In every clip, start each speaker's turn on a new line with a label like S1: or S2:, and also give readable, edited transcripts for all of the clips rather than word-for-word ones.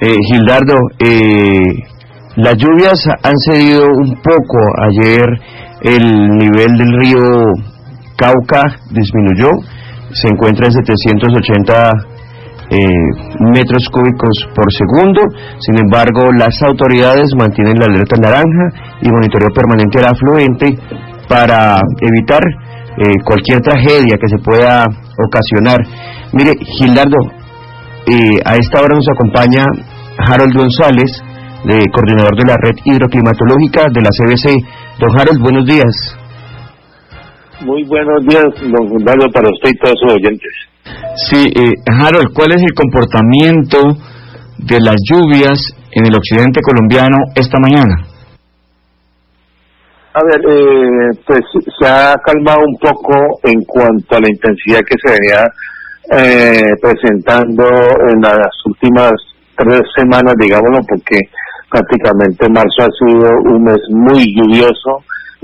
S1: Gildardo, las lluvias han cedido un poco. Ayer el nivel del río Cauca disminuyó, se encuentra en 780 metros cúbicos por segundo. Sin embargo, las autoridades mantienen la alerta naranja y monitoreo permanente al afluente para evitar cualquier tragedia que se pueda ocasionar. Mire, Gildardo, a esta hora nos acompaña Harold González, coordinador de la Red Hidroclimatológica de la CBC. Don Harold, buenos días.
S2: Muy buenos días, don Gildardo, para usted y todos sus oyentes.
S1: Sí, Harold, ¿cuál es el comportamiento de las lluvias en el occidente colombiano esta mañana?
S2: A ver, pues se ha calmado un poco en cuanto a la intensidad que se venía presentando en las últimas 3 semanas, digámoslo, porque prácticamente marzo ha sido un mes muy lluvioso.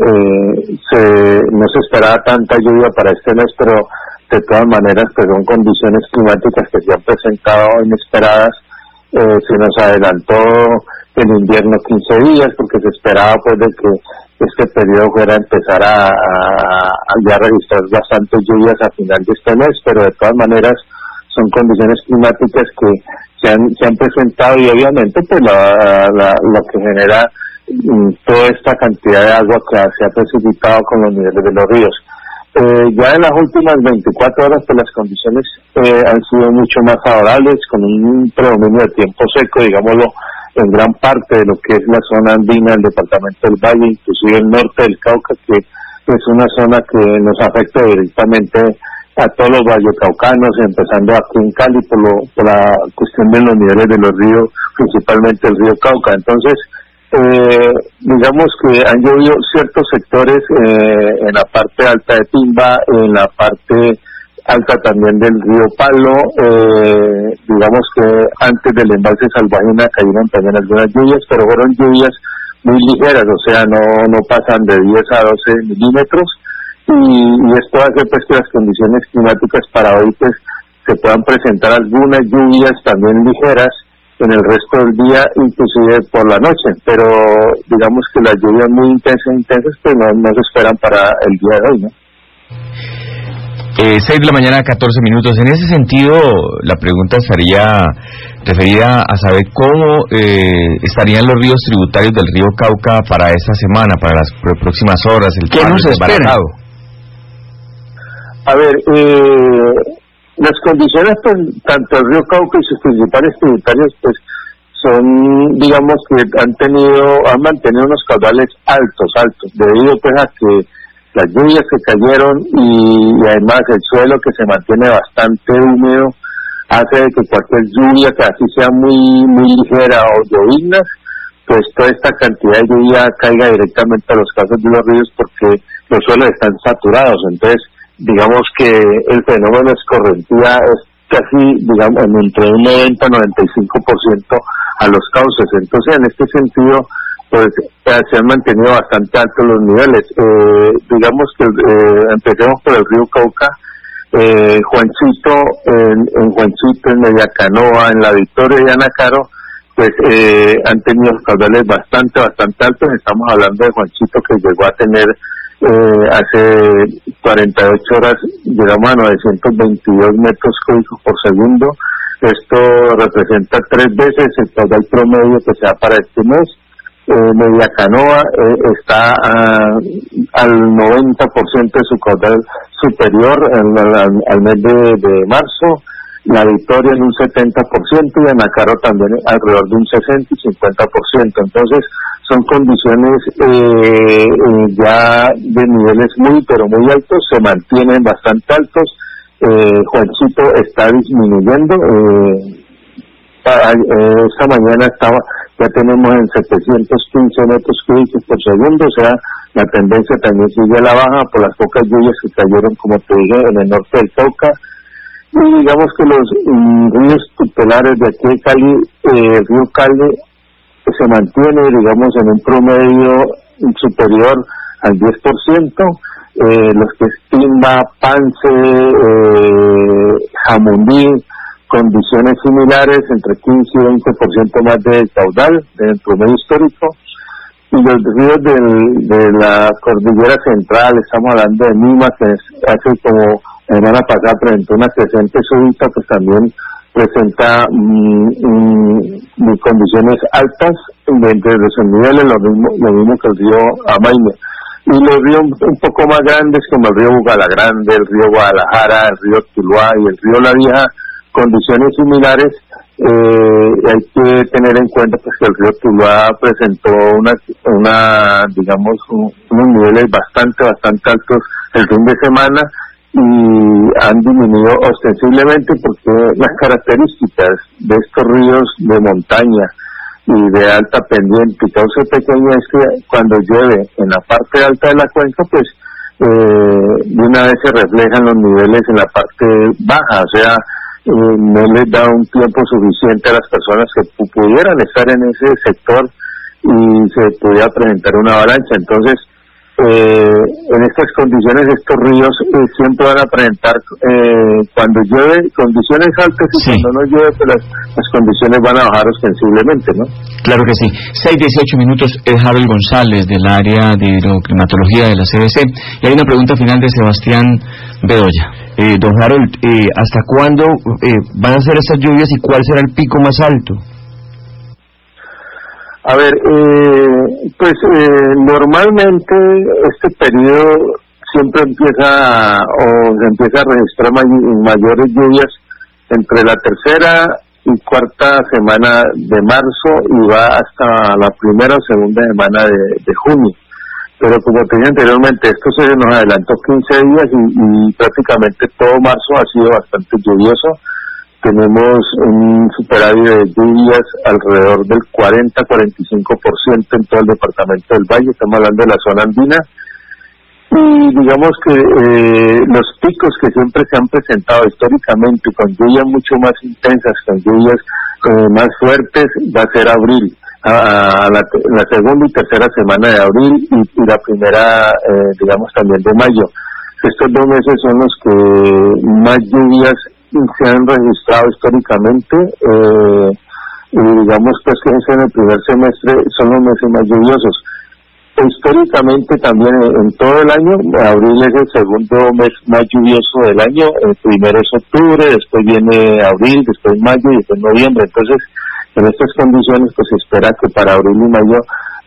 S2: No se esperaba tanta lluvia para este mes, pero de todas maneras pues son condiciones climáticas que se han presentado inesperadas. Se nos adelantó el invierno 15 días porque se esperaba pues de que este periodo fuera a empezar a ya registrar bastantes lluvias a final de este mes, pero de todas maneras son condiciones climáticas que se han presentado y obviamente pues lo que genera toda esta cantidad de agua que se ha precipitado con los niveles de los ríos. Ya en las últimas 24 horas pues las condiciones han sido mucho más favorables, con un predominio de tiempo seco, digámoslo, en gran parte de lo que es la zona andina del departamento del Valle, inclusive el norte del Cauca, que es una zona que nos afecta directamente a todos los vallecaucanos, empezando aquí en Cali por la cuestión de los niveles de los ríos, principalmente el río Cauca. Entonces, digamos que han llovido ciertos sectores en la parte alta de Timba, en la parte alta también del río Palo, digamos que antes del embalse Salvajina cayeron también algunas lluvias, pero fueron lluvias muy ligeras, o sea, no pasan de 10 a 12 milímetros, y esto hace pues que las condiciones climáticas para hoy pues se puedan presentar algunas lluvias también ligeras en el resto del día, inclusive por la noche, pero digamos que las lluvias muy intensas pues no se esperan para el día de hoy, ¿no?
S1: 6 de la mañana, 14 minutos. En ese sentido, la pregunta estaría referida a saber cómo estarían los ríos tributarios del río Cauca para esta semana, para las próximas horas.
S3: ¿Qué nos espera?
S2: A ver, las condiciones, pues, tanto el río Cauca y sus principales tributarios, pues, son, digamos que han mantenido unos caudales altos, debido pues a que las lluvias que cayeron y además el suelo que se mantiene bastante húmedo hace que cualquier lluvia que así sea muy ligera o lloviznas, pues toda esta cantidad de lluvia caiga directamente a los cauces de los ríos porque los suelos están saturados. Entonces, digamos que el fenómeno escorrentía es casi, digamos, entre un 90-95% a los cauces. Entonces, en este sentido, pues se han mantenido bastante altos los niveles. Digamos que empecemos por el río Cauca. Juancito, en Juancito, en Media Canoa, en La Victoria y Anacaro, pues han tenido caudales bastante altos. Estamos hablando de Juancito, que llegó a tener hace 48 horas, llegamos a 922 metros cúbicos por segundo. Esto representa 3 veces el caudal promedio que se da para este mes. Media Canoa está al 90% de su caudal superior al mes de marzo. La Victoria en un 70% y Anacaro también alrededor de un 60 y 50%. Entonces son condiciones ya de niveles pero muy altos, se mantienen bastante altos. Juancito está disminuyendo. Esta mañana ya tenemos en 715 metros cúbicos por segundo, o sea, la tendencia también sigue a la baja por las pocas lluvias que cayeron, como te dije, en el norte del Cauca. Y digamos que los ríos tutelares de aquí de Cali, el río Cali se mantiene, digamos, en un promedio superior al 10%, los que es Timba, Pance, Jamundí, condiciones similares, entre 15 y 20% más de caudal del promedio histórico, y los ríos de la cordillera central, estamos hablando de Nima, que hace como la semana pasada presentó una creciente súbita, pues también presenta condiciones altas entre los niveles, lo mismo que el río Amaime. Y los ríos un poco más grandes, como el río Bugalagrande, el río Guadalajara, el río Tuluá y el río La Vieja, condiciones similares. Hay que tener en cuenta pues que el río Tuluá presentó unos niveles bastante altos el fin de semana, y han disminuido ostensiblemente porque las características de estos ríos de montaña y de alta pendiente y cauce pequeña es que cuando llueve en la parte alta de la cuenca, pues de una vez se reflejan los niveles en la parte baja, o sea, no les da un tiempo suficiente a las personas que pudieran estar en ese sector y se pudiera presentar una avalancha. Entonces, en estas condiciones estos ríos siempre van a presentar cuando llueve condiciones altas, y cuando no llueve pues las condiciones van a bajar ostensiblemente, ¿no?
S3: Claro que sí. 6:18 es Harold González del área de hidroclimatología de la CBC, y hay una pregunta final de Sebastián Bedoya.
S1: Don Harold, ¿hasta cuándo van a ser estas lluvias y cuál será el pico más alto?
S2: A ver, normalmente este periodo siempre se empieza a registrar mayores lluvias entre la tercera y cuarta semana de marzo y va hasta la primera o segunda semana de junio. Pero como te dije anteriormente, esto se nos adelantó 15 días y prácticamente todo marzo ha sido bastante lluvioso. Tenemos un superávit de lluvias alrededor del 40-45% en todo el departamento del Valle, estamos hablando de la zona andina, y digamos que los picos que siempre se han presentado históricamente con lluvias mucho más intensas, con lluvias más fuertes, va a ser abril, a la segunda y tercera semana de abril y la primera, digamos, también de mayo. Estos 2 meses son los que más lluvias se han registrado históricamente, y digamos pues que en el primer semestre son los meses más lluviosos. Históricamente también en todo el año, abril es el segundo mes más lluvioso del año, el primero es octubre, después viene abril, después mayo y después noviembre. Entonces, en estas condiciones pues se espera que para abril y mayo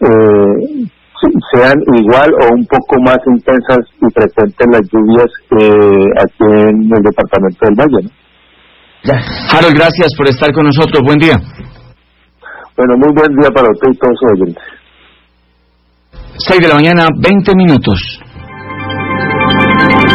S2: sean igual o un poco más intensas y frecuentes las lluvias aquí en el departamento del Valle, ¿no?
S3: Harold, gracias por estar con nosotros. Buen día.
S2: Bueno, muy buen día para usted y todos sus oyentes.
S3: 6:20 a.m.